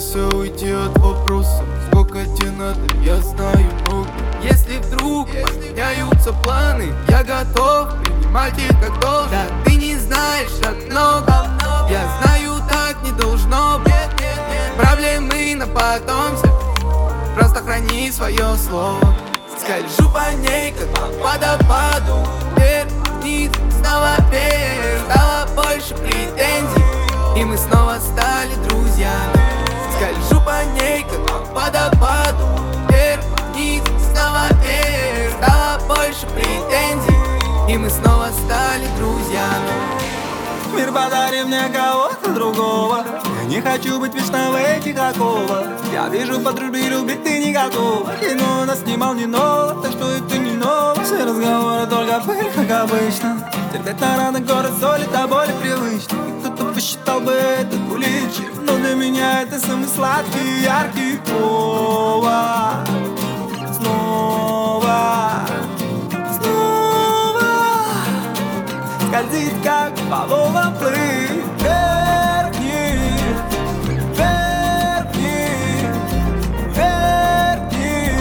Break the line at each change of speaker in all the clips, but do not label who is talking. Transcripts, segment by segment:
постарайся уйти от вопроса, сколько тебе надо, я знаю много. Если вдруг поменяются планы, я готов принимать их как должен. Да ты не знаешь так много, я знаю, так не должно быть. Проблемы на потом все, просто храни свое слово. Скольжу по ней, как по водопаду, вверх, вниз, снова вверх. Стало больше претензий, и мы снова стали друзьями. Скольжу по ней, как по водопаду, вверх, вниз, снова вверх. Стало больше претензий, и мы снова стали друзьями.
Мир, подари мне кого-то другого. Я не хочу быть вечно в этих оковах. Я вижу, по дружбе любить ты не готова. Кино нас снимал не ново, так что это не ново. Все разговоры только пыль, как обычно. Терпеть на ранах город солит, а боли привычно. И кто-то посчитал бы это буличи, но для меня это самый сладкий, яркий повод. Снова скользит, как по волнам плыть. Верни, верни, верни,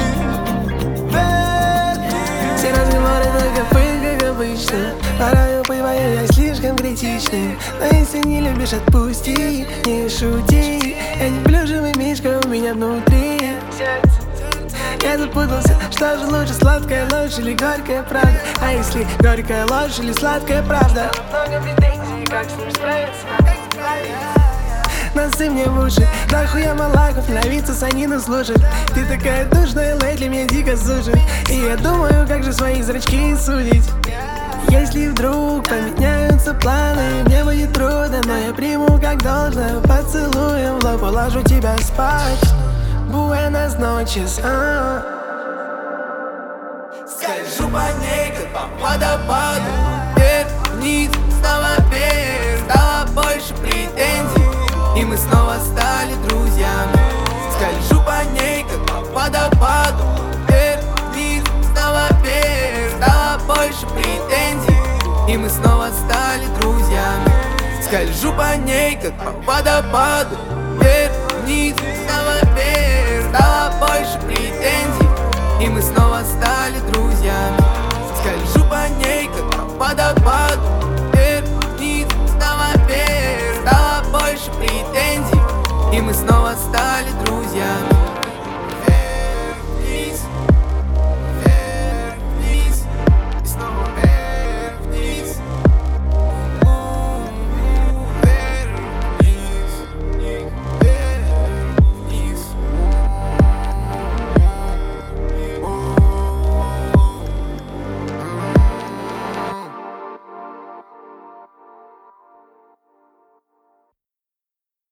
верни.
Все разговоры только пыль, как обычно. Порою бываю я слишком критичный. Но если не любишь, отпусти, не шути. Я не плюшевый мишка у меня внутри. Я запутался, что же лучше, сладкая ложь или горькая правда? А если горькая ложь или сладкая правда? Много претензий, как с ним справиться? Носы мне в уши, нахуя малаков, нравится санину слушать. Ты такая душная, лейли меня дико сушит. И я думаю, как же свои зрачки судить. Если вдруг поменяются планы, мне будет трудно, но я приму как должное. Поцелуем в лоб, уложу тебя спать. Буэнос ночес,
Скольжу по ней, как по водопаду, вверх, вниз, снова вверх. Стало больше претензий, и мы снова стали друзьями. Скольжу по ней, как по водопаду, вверх, вниз, снова вверх. Стало больше претензий, и мы снова стали друзьями. Скольжу по ней, как по водопаду, вверх, вниз, снова вверх. Стало больше претензий, и мы снова стали друзьями. Скольжу по ней, как по водопаду,